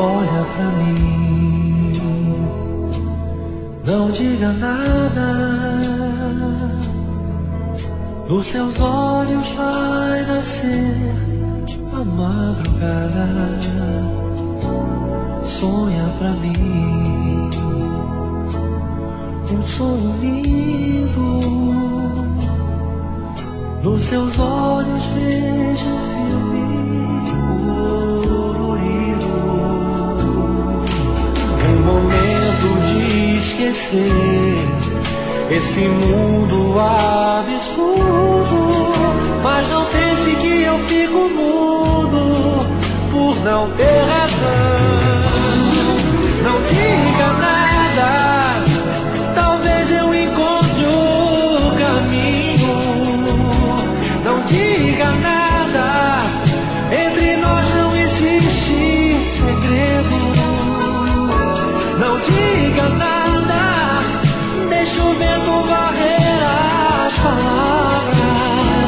Olha pra mim, não diga nada. Nos seus olhos vai nascer a madrugada. Sonha pra mim um sonho lindo. Nos seus olhos vejo um filme colorido. Um momento de esquecer esse mundo absurdo. Mas não pense que eu fico mudo por não ter razão. Não diga nada, talvez eu encontre o caminho. Não diga nada, entre nós não existe segredo. Não diga nada, deixa o vento varrer as palavras.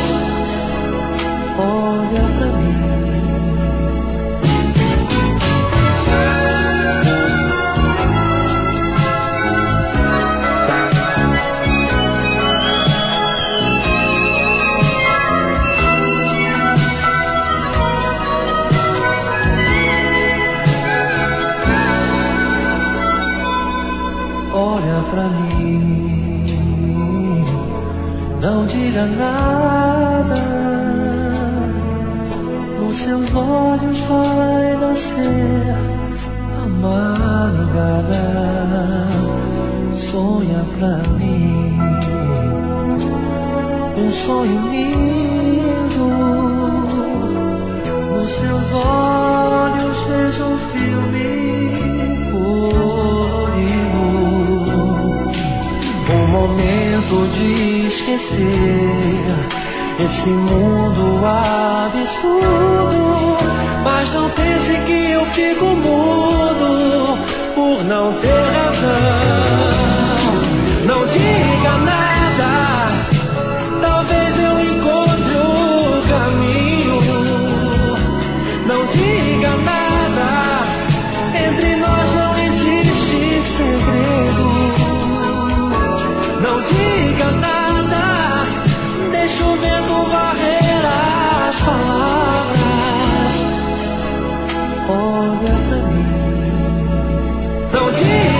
Olha pra mim. Olha pra mim, não diga nada. Nos seus olhos vai nascer a madrugada. Sonha pra mim um sonho lindo. Nos seus olhos vejo um filme colorido. Um momento de esquecer esse mundo absurdo. Mas não pense que eu fico mudo por não ter razão. Não diga nada, talvez eu encontre o caminho. Não diga nada, entre nós não existe segredo. Não diga nada, deixa o vento varrer as palavras. Olha pra mim. Não diga